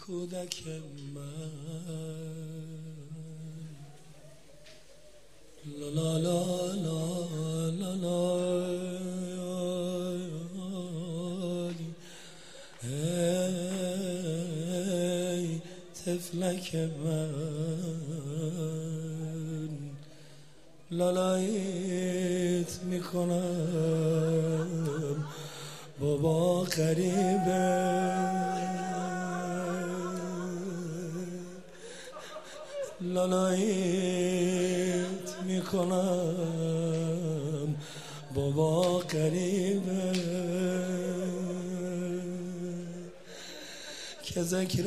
کودک من لا لا لا لا لا ای طفلک من لالایت میکنم بابا غریبه لالایت میکنم بابا غریبه که ذکر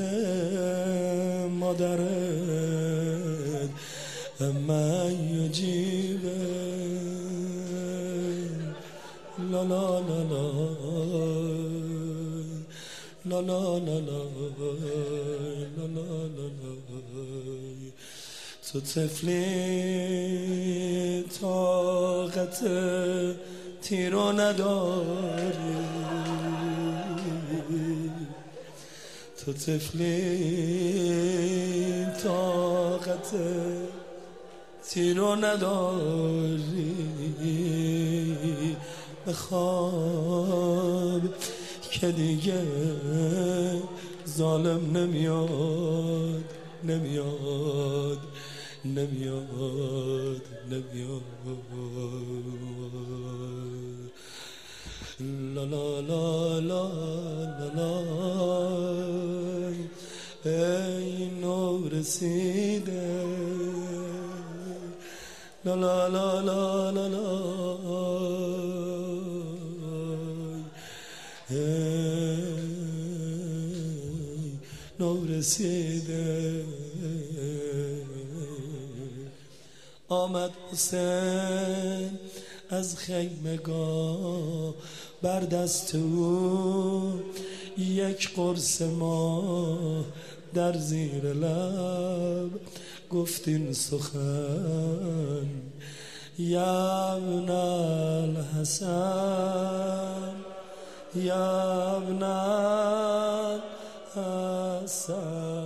مادرت من یجیبه لا لا لا لا لا لا لا لا لا لا تو طفلی طاقت تیرو نداری تو طفلی طاقت تیرو نداری بخواب که دیگه ظالم نمیاد نمیاد نمیاد نمیاد لا لا لا لا لا ای نور رسیده لا لا لا لا لا لا ای نور رسیده آمد حسین از خیمگاه بر دست او یک قرص ماه در زیر لب گفت این سخن یا ابن الحسن یا ابن الحسن